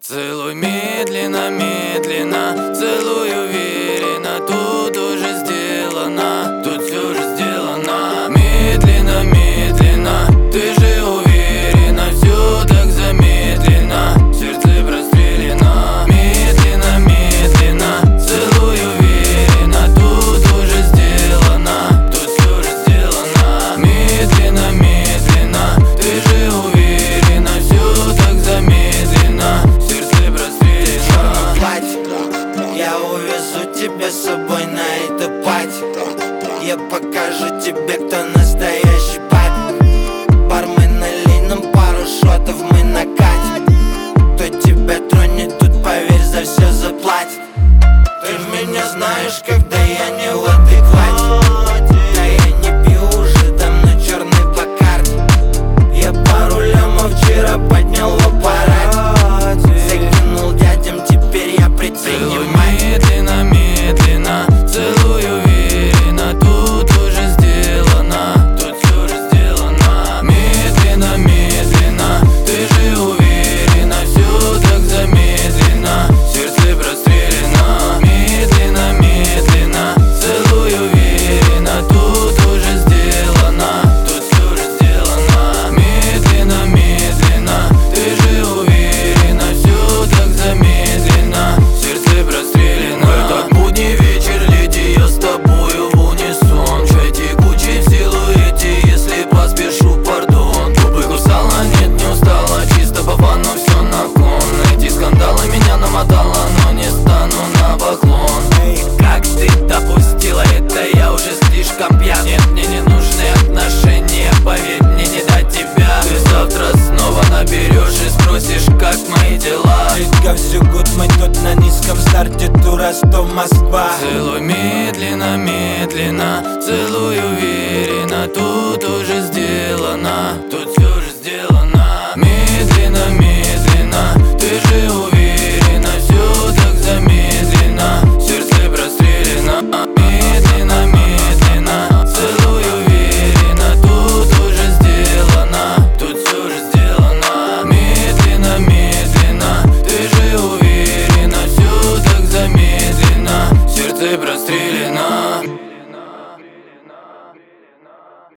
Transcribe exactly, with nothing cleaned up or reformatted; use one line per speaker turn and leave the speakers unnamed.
Целуй медленно, медленно, целуй уверенно. Тут уже сделано, тут все уже сделано. Медленно, медленно, ты же уверена, все так замедленно, сердце прострелено. Медленно, медленно, целуй уверенно. Тут уже сделано, тут все уже сделано. Медленно, медленно, ты же уверена, все так замедленно, сердце прострелено.
Я увезу тебя с собой на эту пати. Я покажу тебе, кто настоящий папа. Бармен, налей нам пару шотов, мы накатим. Кто тебя тронет, тут поверь, за все заплатит. Ты меня знаешь, когда я не в адеквате. Да я не пью уже давно черный Бакарди. Я пару лямов вчера поднял в аппарате. Закинул дядям, теперь я предприниматель.
Медленно, медленно, целуй уверенно. Тут уже сделано, тут все уже сделано. Медленно, медленно, ты же уверена, все так замедленно, сердце прострелено. Медленно, медленно, целуй уверенно. Тут уже сделано, тут все уже сделано. Медленно, медленно, ты же уверена, все так замедленно, сердце прострелено. В этот будний вечер, леди, я с тобою в унисон. Чай текучий в силуэте, если поспешу, пардон. Губы кусала, нет, не устала, чисто по фану все на кон. Эти скандалы меня намотало, но не стану на поклон. Эй, как ты допустила это, я уже слишком пьян. Нет, мне не нужны отношения, поверь, мне не дать тебя. Ты завтра снова наберешь и спросишь, как мои дела.
Ритка, все гуд, мы тут на низком старте, тур Ростов-Москва.
Целуй медленно, медленно, целуй уверенно. Тут